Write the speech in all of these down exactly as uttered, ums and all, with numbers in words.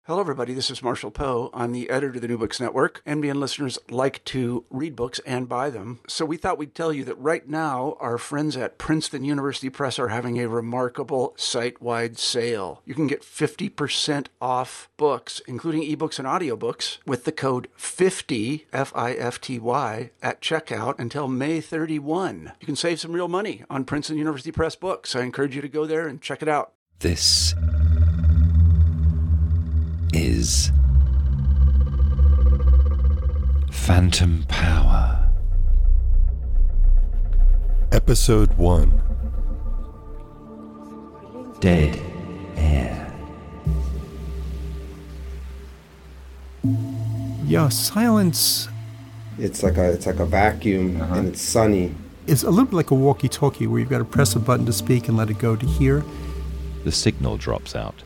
Hello, everybody. This is Marshall Poe. I'm the editor of the New Books Network. N B N listeners like to read books and buy them. So we thought we'd tell you that right now, our friends at Princeton University Press are having a remarkable site-wide sale. You can get fifty percent off books, including ebooks and audiobooks, with the code fifty, F I F T Y, at checkout until May thirty-first. You can save some real money on Princeton University Press books. I encourage you to go there and check it out. This is Phantom Power. Episode one. Dead Air. Yeah, silence It's like a it's like a vacuum, Uh-huh. and it's sunny. is a little bit like a walkie-talkie where you've got to press a button to speak and let it go to hear. The signal drops out.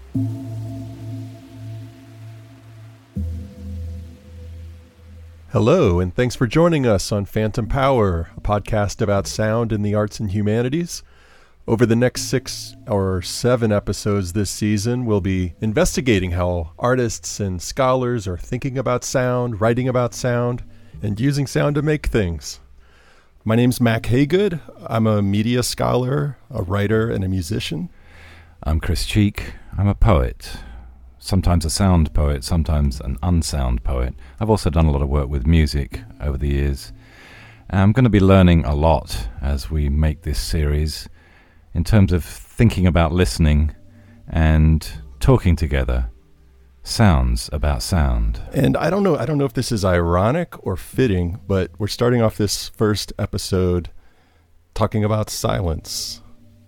Hello, and thanks for joining us on Phantom Power, a podcast about sound in the arts and humanities. Over the next six or seven episodes this season, we'll be investigating how artists and scholars are thinking about sound, writing about sound, and using sound to make things. My name's Mac Haygood. I'm a media scholar, a writer, and a musician. I'm Chris Cheek. I'm a poet. Sometimes a sound poet, sometimes an unsound poet. I've also done a lot of work with music over the years. I'm going to be learning a lot as we make this series in terms of thinking about listening and talking together. Sounds about sound. And I don't know, I don't know if this is ironic or fitting, but we're starting off this first episode talking about silence.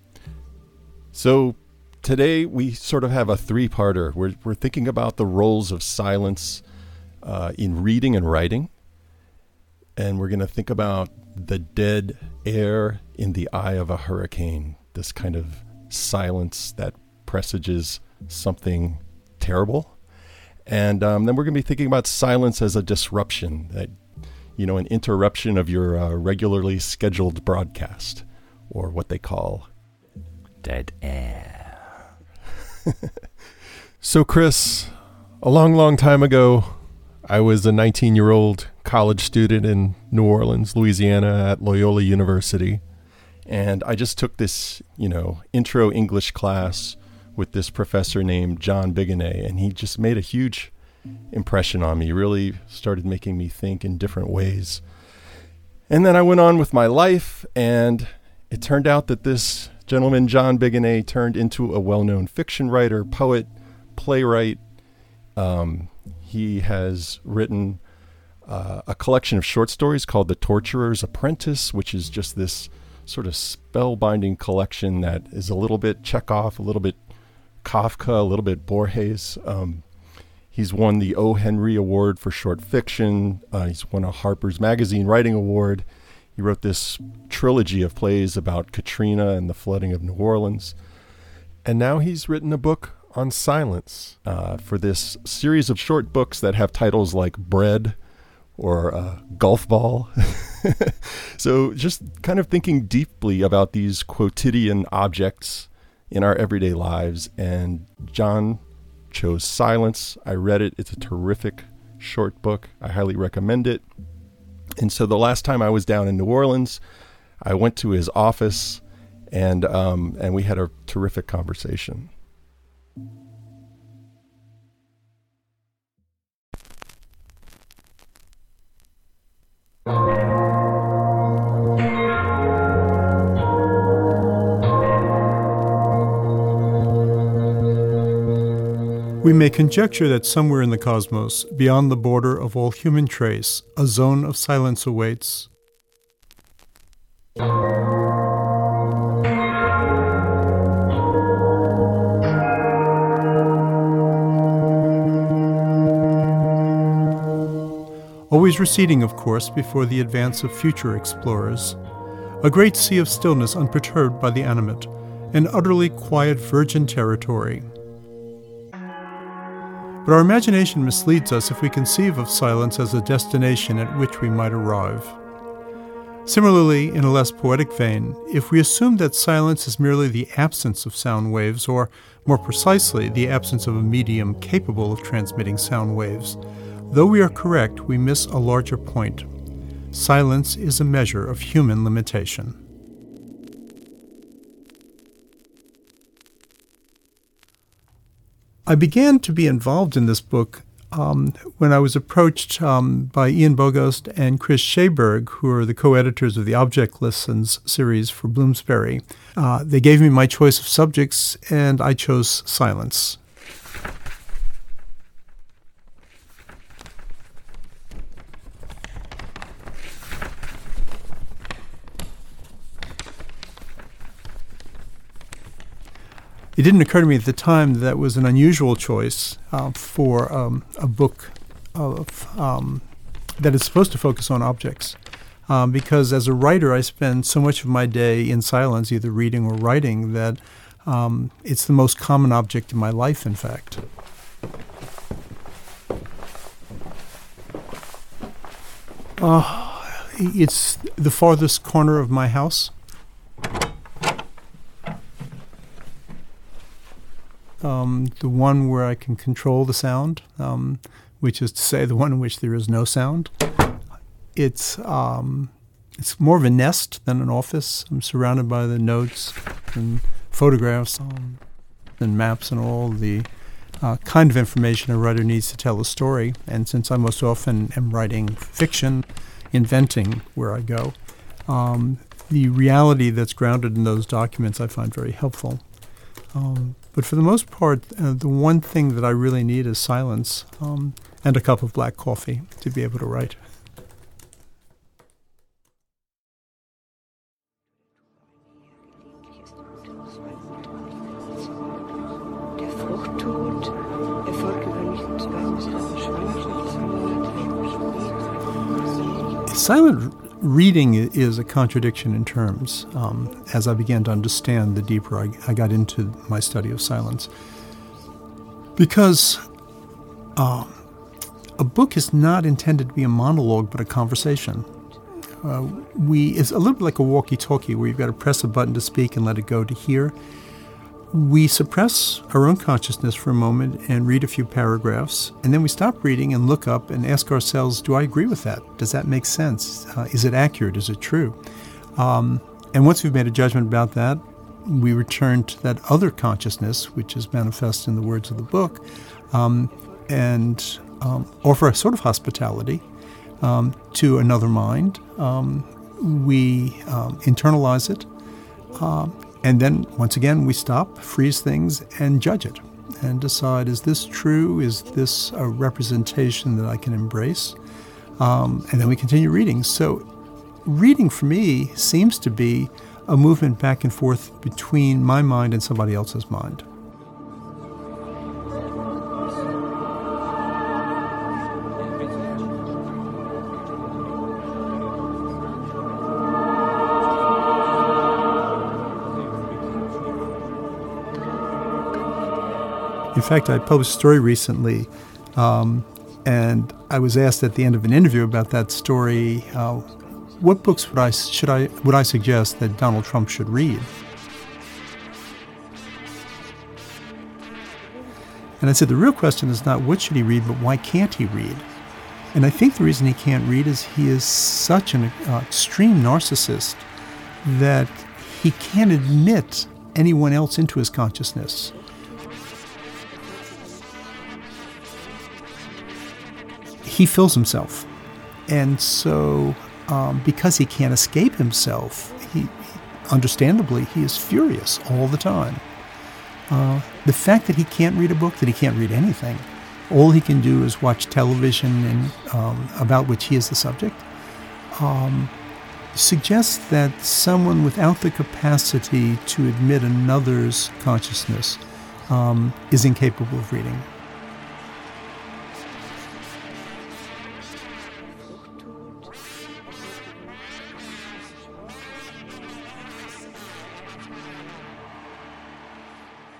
So today we sort of have a three-parter. We're we're thinking about the roles of silence uh, in reading and writing, and we're going to think about the dead air in the eye of a hurricane. This kind of silence that presages something terrible. And um, then we're going to be thinking about silence as a disruption, that, you know, an interruption of your uh, regularly scheduled broadcast, or what they call Dead air. So, Chris, a long, long time ago, I was a nineteen-year-old college student in New Orleans, Louisiana at Loyola University. And I just took this, you know, intro English class with this professor named John Bigonnet, and he just made a huge impression on me. He really started making me think in different ways. And then I went on with my life, and it turned out that this gentleman, John Bigonnet, turned into a well-known fiction writer, poet, playwright. Um, he has written uh, a collection of short stories called The Torturer's Apprentice, which is just this sort of spellbinding collection that is a little bit Chekhov, a little bit Kafka, a little bit Borges. Um, he's won the O. Henry Award for short fiction. Uh, he's won a Harper's Magazine Writing Award. He wrote this trilogy of plays about Katrina and the flooding of New Orleans. And now he's written a book on silence uh, for this series of short books that have titles like Bread or uh, Golf Ball. So just kind of thinking deeply about these quotidian objects in our everyday lives. And John chose silence. I read it. It's a terrific short book. I highly recommend it. And so the last time I was down in New Orleans, I went to his office, and um, and we had a terrific conversation. We may conjecture that somewhere in the cosmos, beyond the border of all human trace, a zone of silence awaits. Always receding, of course, before the advance of future explorers. A great sea of stillness unperturbed by the animate, an utterly quiet virgin territory. But our imagination misleads us if we conceive of silence as a destination at which we might arrive. Similarly, in a less poetic vein, if we assume that silence is merely the absence of sound waves, or more precisely, the absence of a medium capable of transmitting sound waves, though we are correct, we miss a larger point. Silence is a measure of human limitation. I began to be involved in this book um, when I was approached um, by Ian Bogost and Chris Schaberg, who are the co-editors of the Object Lessons series for Bloomsbury. Uh, they gave me my choice of subjects, and I chose silence. It didn't occur to me at the time that, that was an unusual choice uh, for um, a book of, um, that is supposed to focus on objects. Um, because as a writer, I spend so much of my day in silence, either reading or writing, that um, it's the most common object in my life, in fact. Uh, it's the farthest corner of my house. Um, the one where I can control the sound, um, which is to say the one in which there is no sound. It's um, it's more of a nest than an office. I'm surrounded by the notes and photographs um, and maps and all the uh, kind of information a writer needs to tell a story. And since I most often am writing fiction, inventing where I go, um, the reality that's grounded in those documents I find very helpful. Um, but for the most part, uh, the one thing that I really need is silence um, and a cup of black coffee to be able to write. Silent reading is a contradiction in terms, um, as I began to understand the deeper I, I got into my study of silence. Because uh, a book is not intended to be a monologue, but a conversation. Uh, we It's a little bit like a walkie-talkie, where you've got to press a button to speak and let it go to hear. We suppress our own consciousness for a moment and read a few paragraphs, and then we stop reading and look up and ask ourselves, do I agree with that? Does that make sense? Uh, is it accurate? Is it true? Um, and once we've made a judgment about that, we return to that other consciousness, which is manifest in the words of the book, um, and um, offer a sort of hospitality um, to another mind. Um, we um, internalize it. Um, And then, once again, we stop, freeze things, and judge it, and decide, is this true? Is this a representation that I can embrace? Um, and then we continue reading. So reading, for me, seems to be a movement back and forth between my mind and somebody else's mind. In fact, I published a story recently, um, and I was asked at the end of an interview about that story, uh, what books would I should I would I suggest that Donald Trump should read? And I said the real question is not what should he read, but why can't he read? And I think the reason he can't read is he is such an uh, extreme narcissist that he can't admit anyone else into his consciousness. He fills himself. And so um, because he can't escape himself, he, understandably, he is furious all the time. Uh, the fact that he can't read a book, that he can't read anything, all he can do is watch television and um, about which he is the subject, um, suggests that someone without the capacity to admit another's consciousness um, is incapable of reading.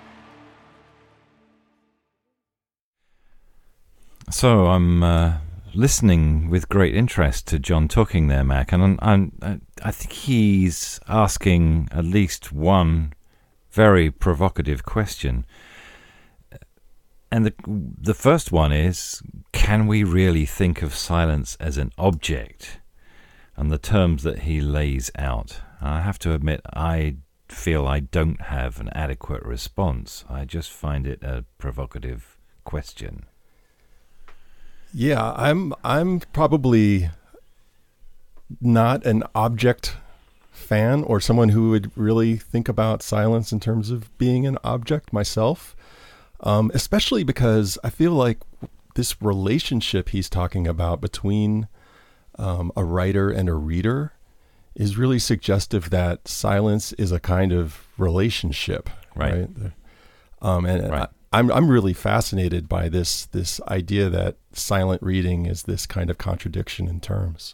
So I'm uh, listening with great interest to John talking there, Mac, and I'm, I'm, I think he's asking at least one very provocative question. And the the first one is, can we really think of silence as an object? And the terms that he lays out, I have to admit, I feel I don't have an adequate response. I just find it a provocative question. Yeah, I'm I'm probably not an object fan or someone who would really think about silence in terms of being an object myself, um, especially because I feel like this relationship he's talking about between um, a writer and a reader is really suggestive that silence is a kind of relationship, right? right? Um, and right. I, I'm I'm really fascinated by this this idea that silent reading is this kind of contradiction in terms.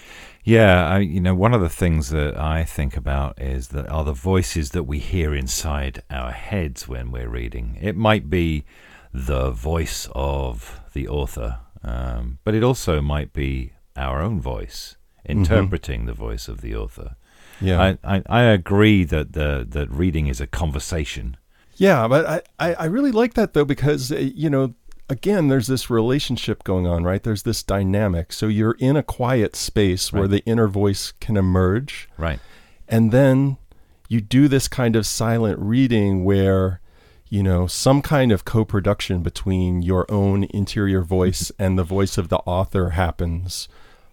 Yeah, I, you know, one of the things that I think about is that are the voices that we hear inside our heads when we're reading. It might be the voice of the author, um, but it also might be our own voice interpreting mm-hmm. the voice of the author. Yeah, I, I, I agree that the that reading is a conversation. Yeah, but I, I, I really like that, though, because, you know, again, there's this relationship going on, right? There's this dynamic. So you're in a quiet space right. where the inner voice can emerge. Right. And then you do this kind of silent reading where, you know, some kind of co-production between your own interior voice and the voice of the author happens.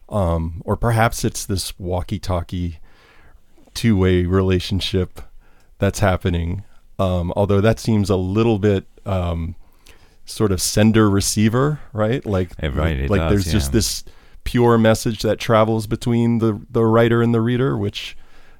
Um, or perhaps it's this walkie-talkie two-way relationship that's happening. Um, although that seems a little bit um, sort of sender-receiver, right? Like, right, it like does, there's yeah. just this pure message that travels between the, the writer and the reader, which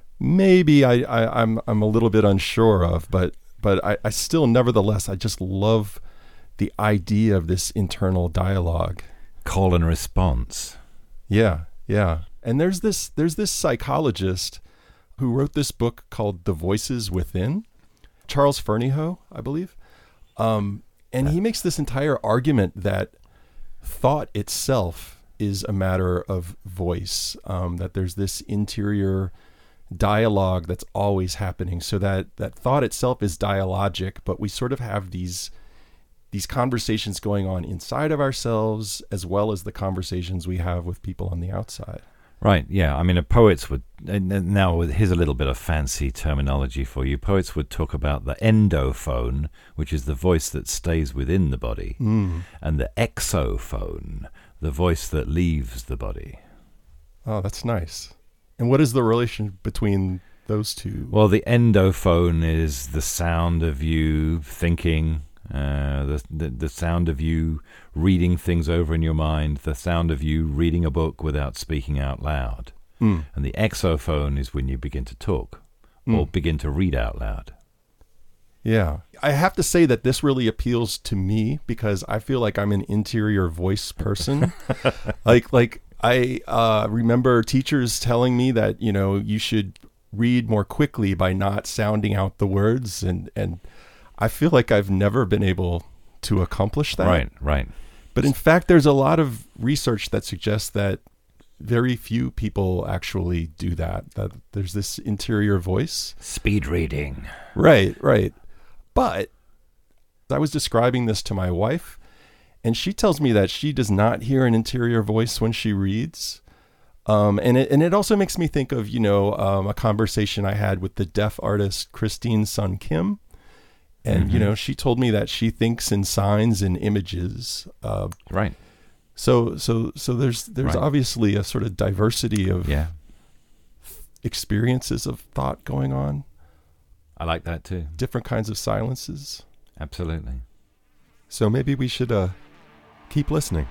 maybe I, I, I'm I'm a little bit unsure of, but but I, I still, nevertheless, I just love the idea of this internal dialogue. Call and response. Yeah, yeah. And there's this there's this psychologist who wrote this book called The Voices Within. Charles Fernyhough, I believe. Um, and he makes this entire argument that thought itself is a matter of voice, um, that there's this interior dialogue that's always happening, so that, that thought itself is dialogic, but we sort of have these these conversations going on inside of ourselves as well as the conversations we have with people on the outside. Right, yeah. I mean, a poets would, now here's a little bit of fancy terminology for you. Poets would talk about the endophone, which is the voice that stays within the body, mm. and the exophone, the voice that leaves the body. Oh, that's nice. And what is the relation between those two? Well, the endophone is the sound of you thinking, Uh, the, the the sound of you reading things over in your mind, the sound of you reading a book without speaking out loud. Mm. And the exophone is when you begin to talk mm. or begin to read out loud. Yeah. I have to say that this really appeals to me because I feel like I'm an interior voice person. like like I uh, remember teachers telling me that, you know, you should read more quickly by not sounding out the words, and and I feel like I've never been able to accomplish that. Right, right. But in fact, there's a lot of research that suggests that very few people actually do that, that there's this interior voice. Speed reading. Right, right. But I was describing this to my wife, and she tells me that she does not hear an interior voice when she reads. Um, and it and it also makes me think of, you know, um, a conversation I had with the deaf artist Christine Sun Kim. And, mm-hmm. you know, she told me that she thinks in signs and images. Uh, right. So, so, so there's, there's right. obviously a sort of diversity of yeah. experiences of thought going on. I like that too. Different kinds of silences. Absolutely. So maybe we should uh, keep listening.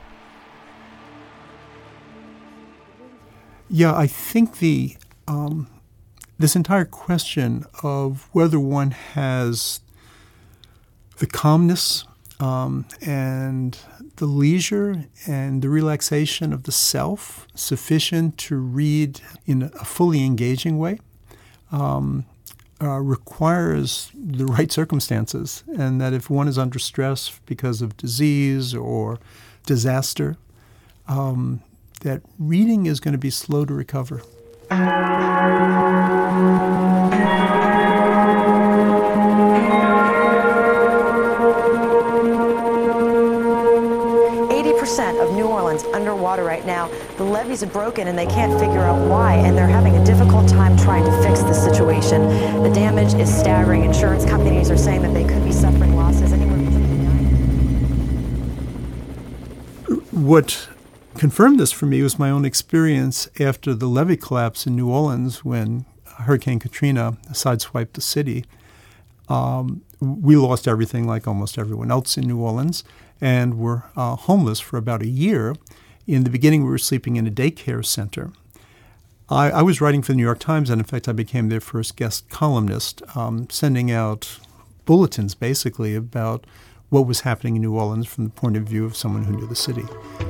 Yeah, I think the um, this entire question of whether one has the calmness um, and the leisure and the relaxation of the self sufficient to read in a fully engaging way um, uh, requires the right circumstances, and that if one is under stress because of disease or disaster, um, that reading is going to be slow to recover. eighty percent of New Orleans underwater right now. The levees are broken and they can't figure out why, and they're having a difficult time trying to fix the situation. The damage is staggering. Insurance companies are saying that they could be suffering losses anywhere between nine. What confirmed this for me was my own experience after the levee collapse in New Orleans when Hurricane Katrina sideswiped the city. Um, we lost everything like almost everyone else in New Orleans and were uh, homeless for about a year. In the beginning, we were sleeping in a daycare center. I, I was writing for the New York Times, and in fact, I became their first guest columnist, um, sending out bulletins basically about what was happening in New Orleans from the point of view of someone who knew the city.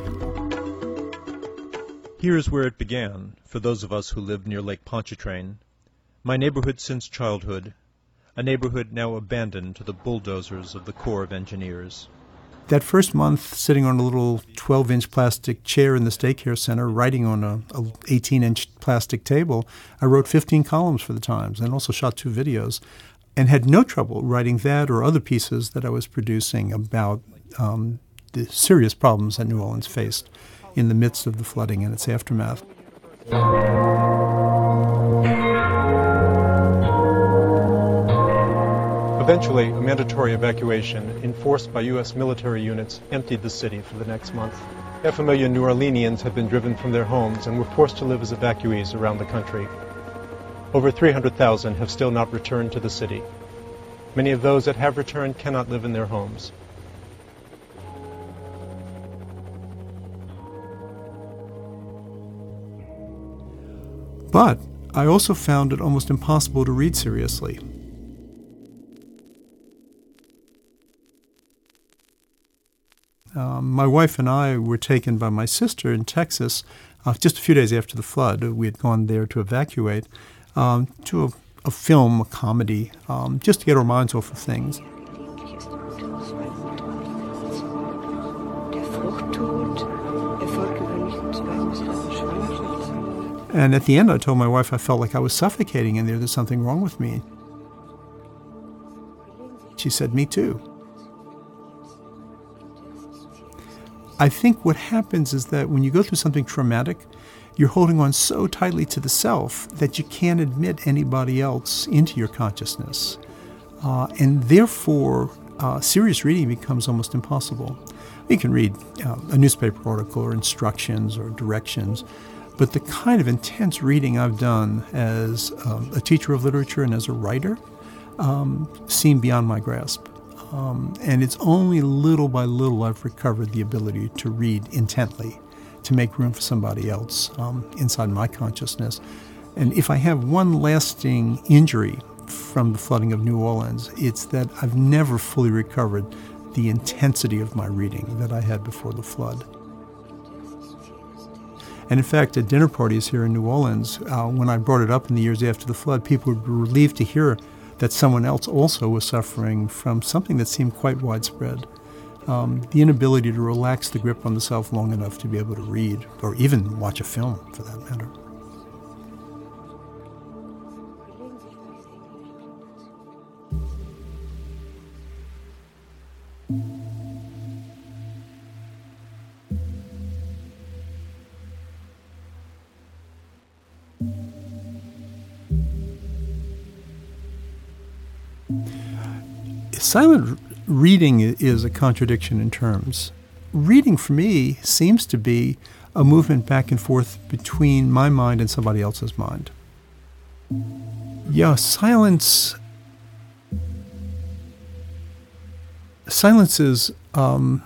Here's where it began, for those of us who lived near Lake Pontchartrain. My neighborhood since childhood, a neighborhood now abandoned to the bulldozers of the Corps of Engineers. That first month, sitting on a little twelve-inch plastic chair in this daycare center, writing on a, a eighteen-inch plastic table, I wrote fifteen columns for the Times and also shot two videos and had no trouble writing that or other pieces that I was producing about um, the serious problems that New Orleans faced in the midst of the flooding and its aftermath. Eventually, a mandatory evacuation enforced by U S military units emptied the city for the next month. Half a million New Orleanians had been driven from their homes and were forced to live as evacuees around the country. Over three hundred thousand have still not returned to the city. Many of those that have returned cannot live in their homes. But I also found it almost impossible to read seriously. Um, my wife and I were taken by my sister in Texas uh, just a few days after the flood. We had gone there to evacuate, um, to a, a film, a comedy, um, just to get our minds off of things. And at the end, I told my wife I felt like I was suffocating in there. There's something wrong with me. She said, me too. I think what happens is that when you go through something traumatic, you're holding on so tightly to the self that you can't admit anybody else into your consciousness. Uh, and therefore, uh, serious reading becomes almost impossible. You can read uh, a newspaper article or instructions or directions, but the kind of intense reading I've done as um, a teacher of literature and as a writer um, seem beyond my grasp. Um, and it's only little by little I've recovered the ability to read intently, to make room for somebody else um, inside my consciousness. And if I have one lasting injury from the flooding of New Orleans, it's that I've never fully recovered the intensity of my reading that I had before the flood. And in fact, at dinner parties here in New Orleans, uh, when I brought it up in the years after the flood, people were relieved to hear that someone else also was suffering from something that seemed quite widespread. Um, the inability to relax the grip on the self long enough to be able to read, or even watch a film, for that matter. Silent reading is a contradiction in terms. Reading for me seems to be a movement back and forth between my mind and somebody else's mind. Yeah, silence. Silence is um,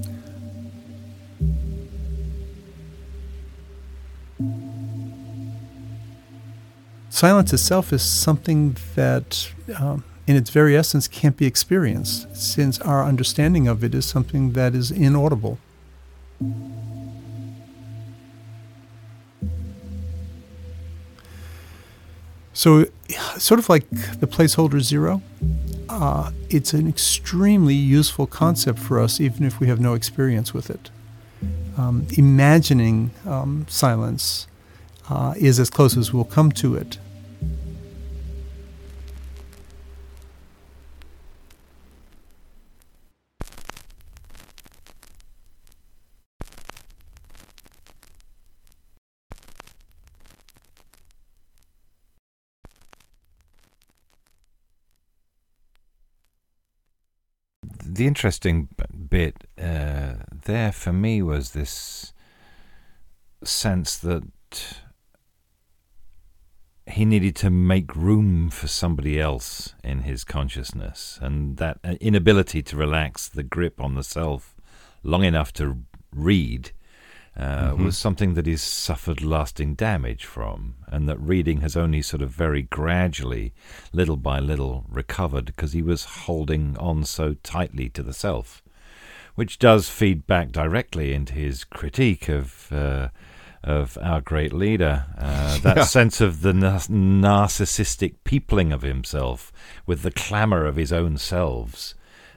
silence itself is something that um, in its very essence can't be experienced, since our understanding of it is something that is inaudible. So, sort of like the placeholder zero, uh, it's an extremely useful concept for us, even if we have no experience with it. um, imagining um, silence uh, is as close as we'll come to it. The interesting bit uh, there for me was this sense that he needed to make room for somebody else in his consciousness, and that inability to relax the grip on the self long enough to read uh, mm-hmm. was something that he's suffered lasting damage from, and that reading has only sort of very gradually, little by little, recovered because he was holding on so tightly to the self, which does feed back directly into his critique of uh, of our great leader, uh, that yeah. sense of the nar- narcissistic peopling of himself with the clamour of his own selves,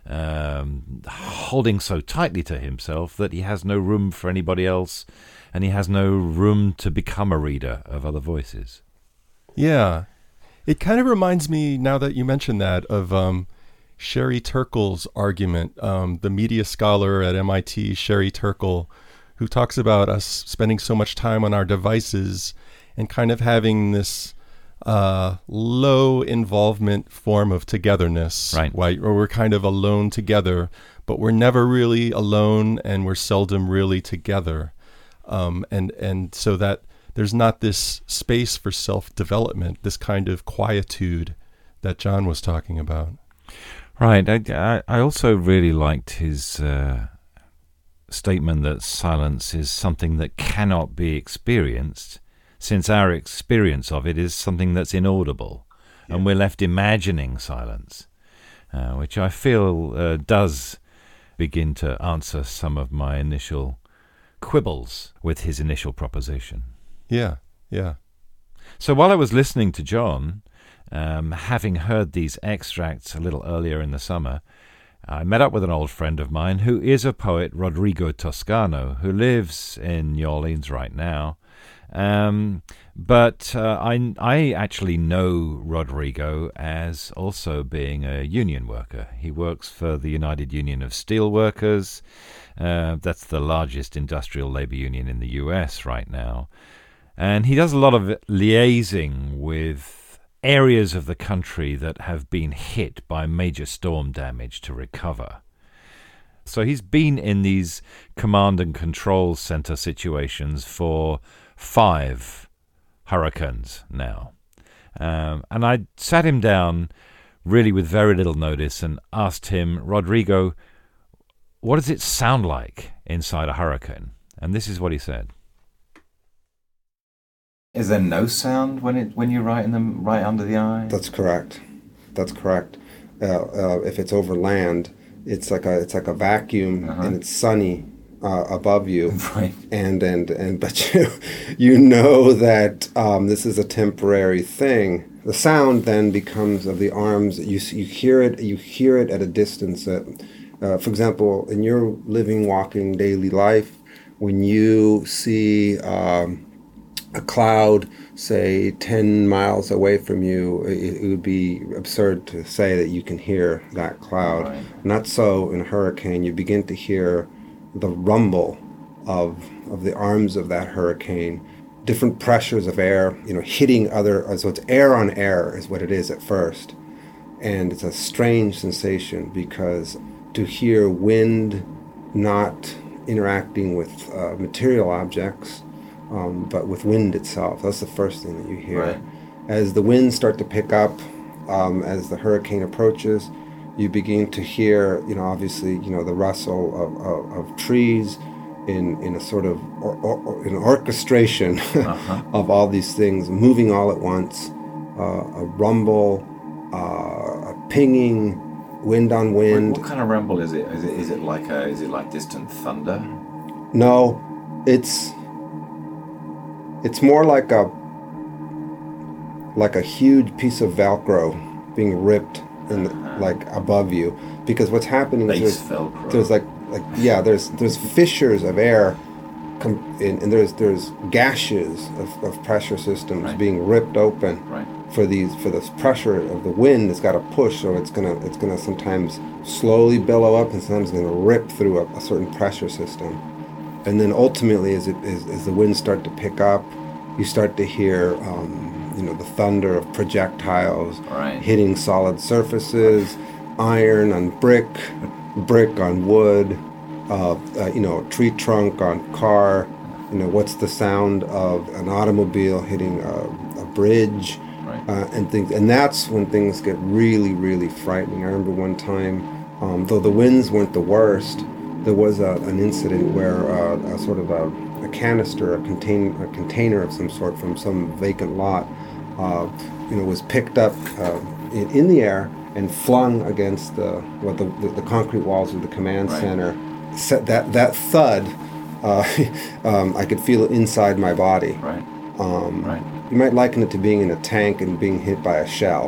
um, holding so tightly to himself that he has no room for anybody else, and he has no room to become a reader of other voices. Yeah. It kind of reminds me, now that you mention that, of um, Sherry Turkle's argument, um, the media scholar at M I T, Sherry Turkle, who talks about us spending so much time on our devices and kind of having this uh, low involvement form of togetherness, right? Right, or we're kind of alone together, but we're never really alone, and we're seldom really together, um, and and so that there's not this space for self-development, this kind of quietude that John was talking about. Right. I I also really liked his Uh statement that silence is something that cannot be experienced, since our experience of it is something that's inaudible, yeah. and we're left imagining silence, uh, which I feel uh, does begin to answer some of my initial quibbles with his initial proposition. Yeah, yeah. So while I was listening to John, um, having heard these extracts a little earlier in the summer, I met up with an old friend of mine who is a poet, Rodrigo Toscano, who lives in New Orleans right now. Um, but uh, I, I actually know Rodrigo as also being a union worker. He works for the United Union of Steelworkers. Uh, that's the largest industrial labor union in the U S right now. And he does a lot of liaising with areas of the country that have been hit by major storm damage to recover. So he's been in these command and control center situations for five hurricanes now. Um, and I sat him down really with very little notice and asked him, Rodrigo, what does it sound like inside a hurricane? And this is what he said. Is there no sound when it when you're right in the right under the eye? That's correct. That's correct. Uh, uh, if it's over land, it's like a it's like a vacuum, uh-huh. and it's sunny uh, above you, right? And and and but you you know that um, this is a temporary thing. The sound then becomes of the arms. You you hear it. You hear it at a distance. That, uh, for example, in your living, walking daily life, when you see Um, a cloud, say, ten miles away from you, it, it would be absurd to say that you can hear that cloud. Right. Not so in a hurricane. You begin to hear the rumble of of the arms of that hurricane, different pressures of air, you know, hitting other, so it's air on air is what it is at first. And it's a strange sensation because to hear wind not interacting with uh, material objects, Um, but with wind itself. That's the first thing that you hear. Right. As the winds start to pick up, um, as the hurricane approaches, you begin to hear, you know, obviously, you know, the rustle of, of, of trees in, in a sort of or, or, an orchestration uh-huh. of all these things moving all at once, uh, a rumble, uh, a pinging, wind on wind. What, what kind of rumble is it? Is it is it like a is it like distant thunder? No, it's It's more like a like a huge piece of Velcro being ripped in the, like above you, because what's happening is there's, there's like like yeah there's there's fissures of air com- and, and there's there's gashes of, of pressure systems Right. being ripped open Right. for these for this pressure of the wind. It's got to push, so it's gonna it's gonna sometimes slowly billow up, and sometimes it's gonna rip through a, a certain pressure system. And then ultimately, as it as, as the winds start to pick up, you start to hear um, you know the thunder of projectiles Right. hitting solid surfaces, iron on brick, brick on wood, uh, uh, you know, tree trunk on car. You know, what's the sound of an automobile hitting a, a bridge, Right. uh, and things. And that's when things get really, really frightening. I remember one time, um, though the winds weren't the worst, there was a, an incident where uh, a sort of a, a canister, a, contain, a container of some sort from some vacant lot, uh, you know, was picked up uh, in, in the air and flung against the what the, the, the concrete walls of the command Right. center. Set that that thud, uh, um, I could feel it inside my body. Right. Um, Right. You might liken it to being in a tank and being hit by a shell.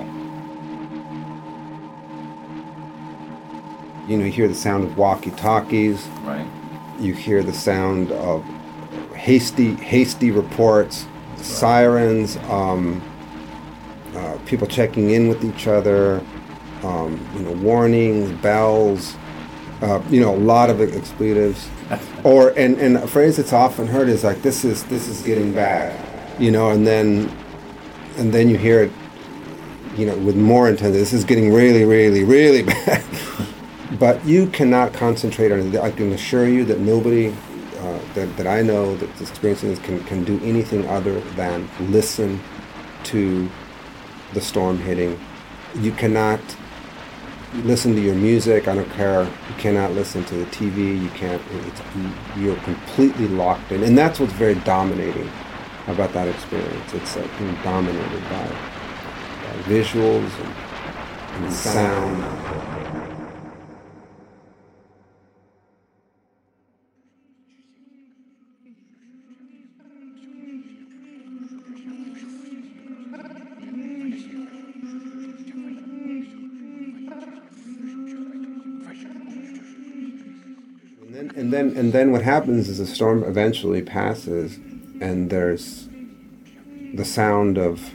You know, you hear the sound of walkie-talkies. Right. You hear the sound of hasty, hasty reports, sirens, um, uh, people checking in with each other, um, you know, warnings, bells, uh, you know, a lot of expletives. Or and, and a phrase that's often heard is like, "This is this is getting bad," you know, and then and then you hear it, you know, with more intensity. This is getting really, really, really bad. But you cannot concentrate on it. I can assure you that nobody uh, that, that I know that's experiencing this can, can do anything other than listen to the storm hitting. You cannot listen to your music. I don't care. You cannot listen to the T V. You can't. It's, you're completely locked in. And that's what's very dominating about that experience. It's like being dominated by, by visuals and, and sound. And then, and then what happens is the storm eventually passes, and there's the sound of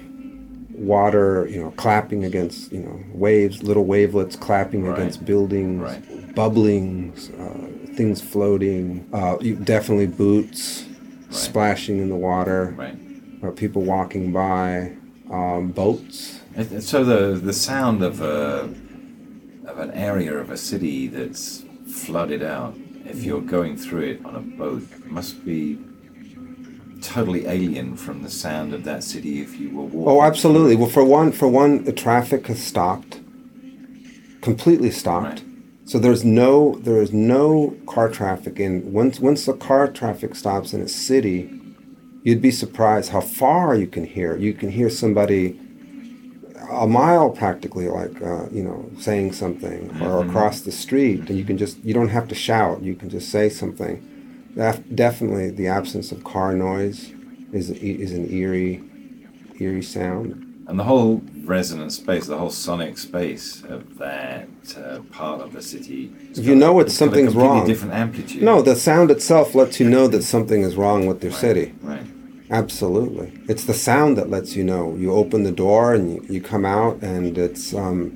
water, you know, clapping against, you know, waves, little wavelets clapping Right. against buildings, Right. bubbling, uh, things floating, uh, you, definitely boots Right. splashing in the water, Right. uh, people walking by, um, boats. And- and So the the sound of a of an area of a city that's flooded out, if you're going through it on a boat, must be totally alien from the sound of that city if you were walking. Oh, absolutely. Well, for one, for one, the traffic has stopped, completely stopped. Right. So there's no there is no car traffic in. Once once the car traffic stops in a city, you'd be surprised how far you can hear. You can hear somebody a mile practically, like uh, you know, saying something, or across the street, and you can just you don't have to shout. You can just say something. That definitely the absence of car noise is is an eerie, eerie sound. And the whole resonant space, the whole sonic space of that uh, part of the city. it's If you got- know it, it's got a something's completely wrong. different amplitude. No, the sound itself lets you know that something is wrong with your Right, city. Right. Absolutely. It's the sound that lets you know. You open the door and you, you come out, and it's um,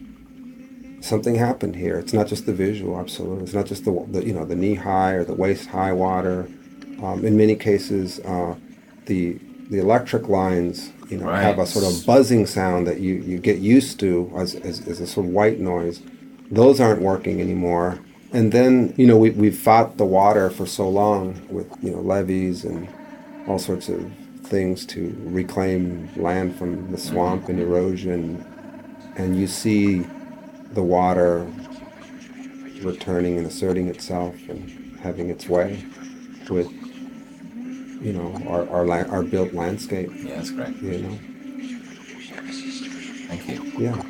something happened here. It's not just the visual. Absolutely. It's not just the, the you know the knee high or the waist high water. Um, in many cases, uh, the the electric lines you know have a Right. sort of buzzing sound that you, you get used to as, as as a sort of white noise. Those aren't working anymore. And then you know we we've fought the water for so long with you know levees and all sorts of things to reclaim land from the swamp and erosion, and you see the water returning and asserting itself and having its way with you know our our, la- our built landscape. Yeah, that's great. You know, Thank you. yeah.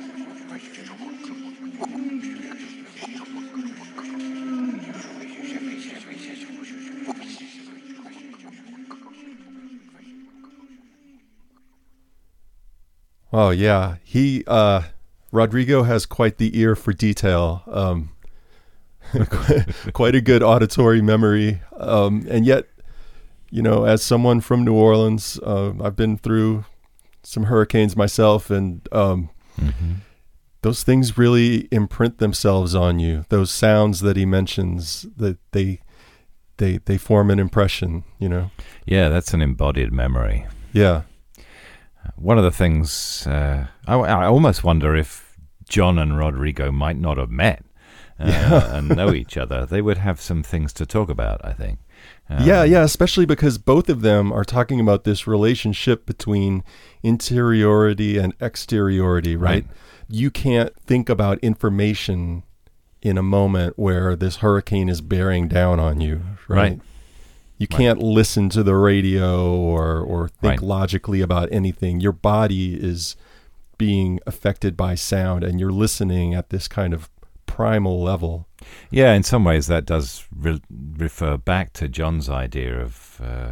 Oh yeah, he uh, Rodrigo has quite the ear for detail. Um, quite a good auditory memory. Um, and yet, you know, as someone from New Orleans, uh, I've been through some hurricanes myself, and um, mm-hmm. those things really imprint themselves on you. Those sounds that he mentions, that they they they form an impression, you know. Yeah, that's an embodied memory. Yeah. One of the things, uh, I, I almost wonder if John and Rodrigo might not have met uh, yeah. and know each other. They would have some things to talk about, I think. Um, yeah, yeah, especially because both of them are talking about this relationship between interiority and exteriority, right? right? You can't think about information in a moment where this hurricane is bearing down on you, right? right. You can't right. listen to the radio or, or think right. logically about anything. Your body is being affected by sound, and you're listening at this kind of primal level. Yeah, in some ways that does re- refer back to John's idea of uh,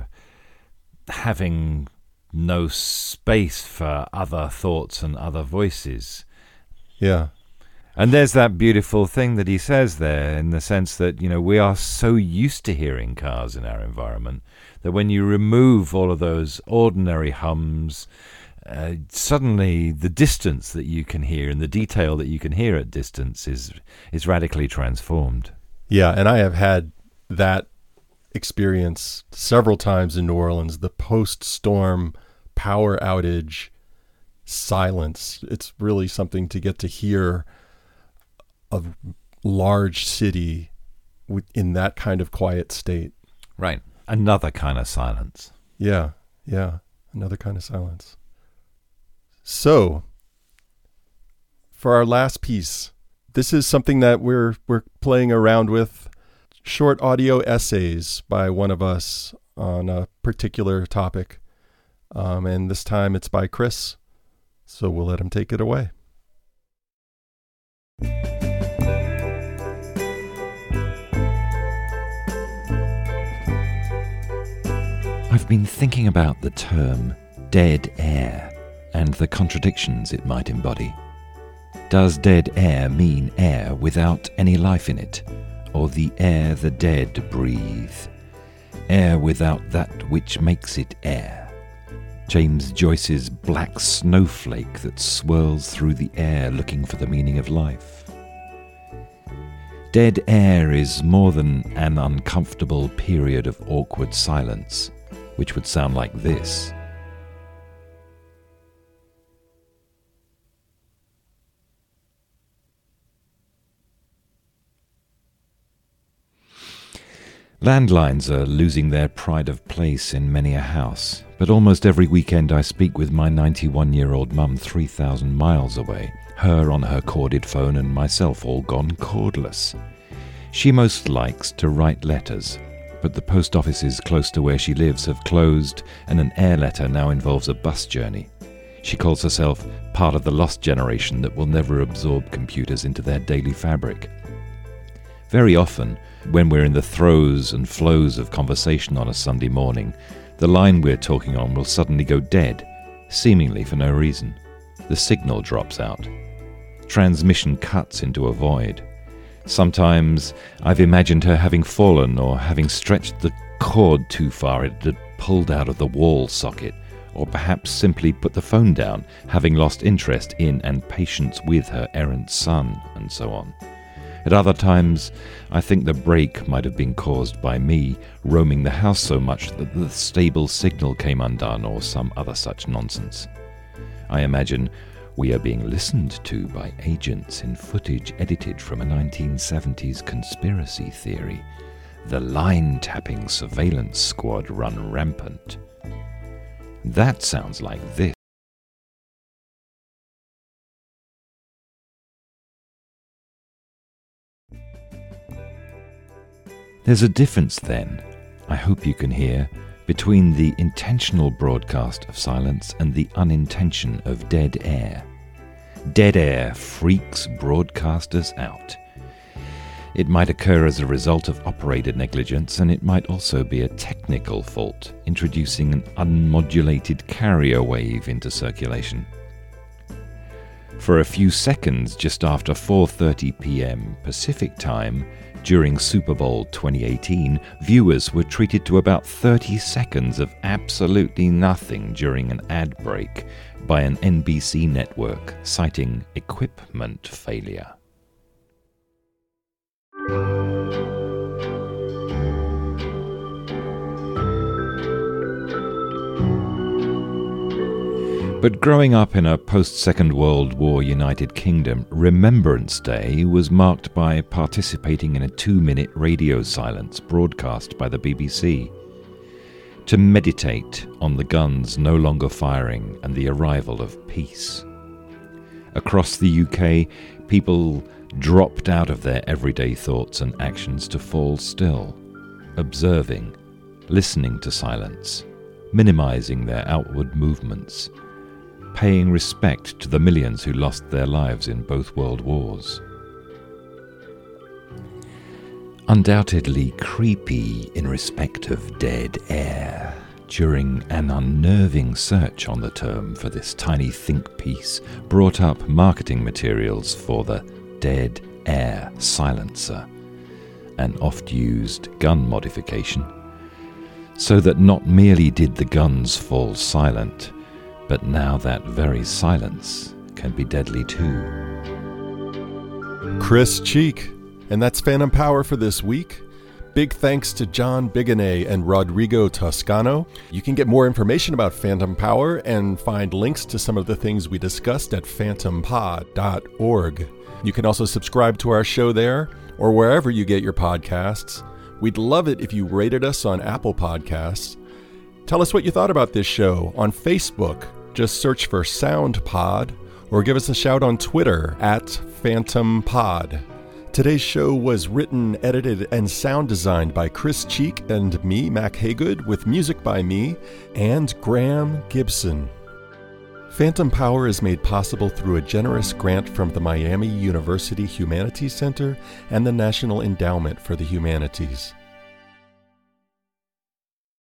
having no space for other thoughts and other voices. Yeah. And there's that beautiful thing that he says there, in the sense that, you know, we are so used to hearing cars in our environment that when you remove all of those ordinary hums, uh, suddenly the distance that you can hear and the detail that you can hear at distance is is radically transformed. Yeah, and I have had that experience several times in New Orleans, the post-storm power outage silence. It's really something to get to hear a large city in that kind of quiet state. Right. Another kind of silence. Yeah, yeah, another kind of silence. So, for our last piece, this is something that we're we're playing around with, short audio essays by one of us on a particular topic. Um, and this time it's by Chris, so we'll let him take it away. I've been thinking about the term dead air and the contradictions it might embody. Does dead air mean air without any life in it, or the air the dead breathe? Air without that which makes it air. James Joyce's black snowflake that swirls through the air looking for the meaning of life. Dead air is more than an uncomfortable period of awkward silence, which would sound like this. Landlines are losing their pride of place in many a house, but almost every weekend I speak with my ninety-one-year-old mum three thousand miles away, her on her corded phone and myself all gone cordless. She most likes to write letters, but the post offices close to where she lives have closed, and an air letter now involves a bus journey. She calls herself part of the lost generation that will never absorb computers into their daily fabric. Very often, when we're in the throes and flows of conversation on a Sunday morning, the line we're talking on will suddenly go dead, seemingly for no reason. The signal drops out. Transmission cuts into a void. Sometimes I've imagined her having fallen or having stretched the cord too far it had pulled out of the wall socket, or perhaps simply put the phone down, having lost interest in and patience with her errant son, and so on. At other times, I think the break might have been caused by me roaming the house so much that the stable signal came undone, or some other such nonsense. I imagine we are being listened to by agents in footage edited from a nineteen seventies conspiracy theory. The line-tapping surveillance squad run rampant. That sounds like this. There's a difference then, I hope you can hear, between the intentional broadcast of silence and the unintention of dead air. Dead air freaks broadcasters out. It might occur as a result of operator negligence, and it might also be a technical fault, introducing an unmodulated carrier wave into circulation. For a few seconds just after four thirty p.m. Pacific time, During Super Bowl twenty eighteen, viewers were treated to about thirty seconds of absolutely nothing during an ad break by an N B C network, citing equipment failure. But growing up in a post-Second World War United Kingdom, Remembrance Day was marked by participating in a two-minute radio silence broadcast by the B B C to meditate on the guns no longer firing and the arrival of peace. Across the U K, people dropped out of their everyday thoughts and actions to fall still, observing, listening to silence, minimizing their outward movements, paying respect to the millions who lost their lives in both world wars. Undoubtedly creepy in respect of dead air, during an unnerving search on the term for this tiny think piece brought up marketing materials for the Dead Air Silencer, an oft-used gun modification, so that not merely did the guns fall silent, but now that very silence can be deadly too. Chris Cheek. And that's Phantom Power for this week. Big thanks to John Bigonnet and Rodrigo Toscano. You can get more information about Phantom Power and find links to some of the things we discussed at phantom pod dot org. You can also subscribe to our show there or wherever you get your podcasts. We'd love it if you rated us on Apple Podcasts. Tell us what you thought about this show on Facebook. Just search for SoundPod, or give us a shout on Twitter at PhantomPod. Today's show was written, edited, and sound designed by Chris Cheek and me, Mac Haygood, with music by me and Graham Gibson. Phantom Power is made possible through a generous grant from the Miami University Humanities Center and the National Endowment for the Humanities.